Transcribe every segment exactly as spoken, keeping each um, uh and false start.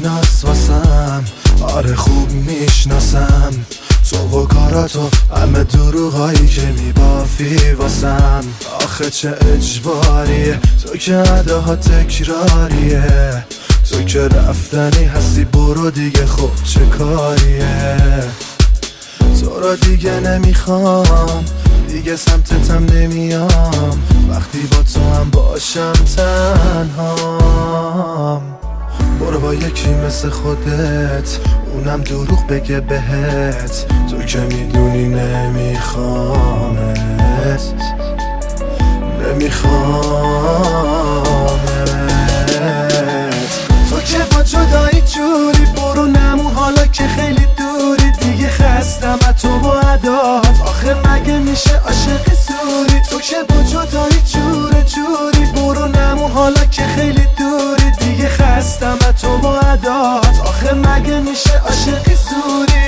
میشناس واسم، آره خوب میشناسم تو و کاراتو، همه دروغایی که میبافی واسم. آخه چه اجباریه تو که عداها تکراریه، تو که رفتنی هستی برو دیگه، خب چه کاریه. تو را دیگه نمیخوام، دیگه سمتتم نمیام، وقتی با تو هم باشم تنهام. برو با یکی مثل خودت، اونم دروغ بگه بهت، تو که میدونی نمیخوامت، نمیخوامت. تو که با جدایی جوری برو نمون، حالا که خیلی دوری دیگه خستم از تو و عدات. آخه مگه میشه عاشق سوری، تو که با جدایی جوره جوری برو نمون، حالا که خیلی دوری دیگه خستم از تو و عدات. آخه مگه میشه عاشق سوری.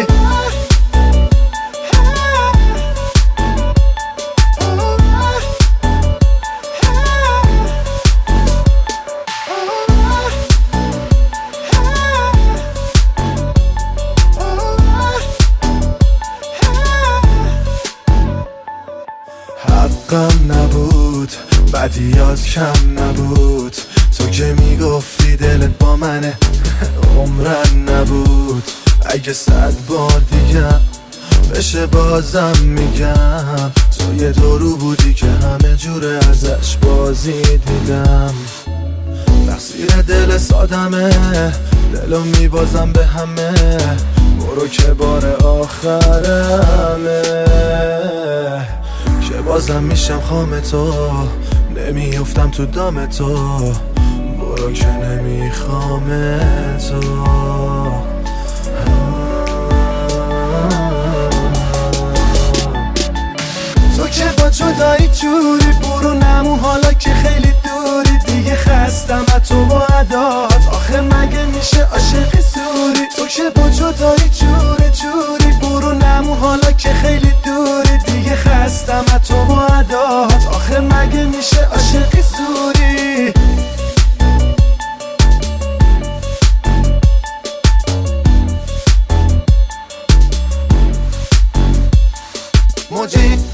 حقم نبود، بدیات کم نبود، تو که میگفتی دلت با منه عمرن نبود. اگه صد بار دیگه بشه بازم میگم، تو یه دورو بودی که همه جوره ازش بازی دیدم. تقصیر دل سادمه، دلو میبازم به همه، برو که بار آخرمه، که بازم میشم خام تو، نمیافتم تو دام تو، برو که نمیخوام تو. تو که با جدایی جوری برو نمون، حالا که خیلی دوری دیگه خستم از تو و عدات. آخه مگه میشه عاشق سوری، تو که با جدایی جوره جوری برو نمون، حالا که خیلی دوری دیگه خستم از تو و عدات. آخه مگه میشه عاشق سوری. موجی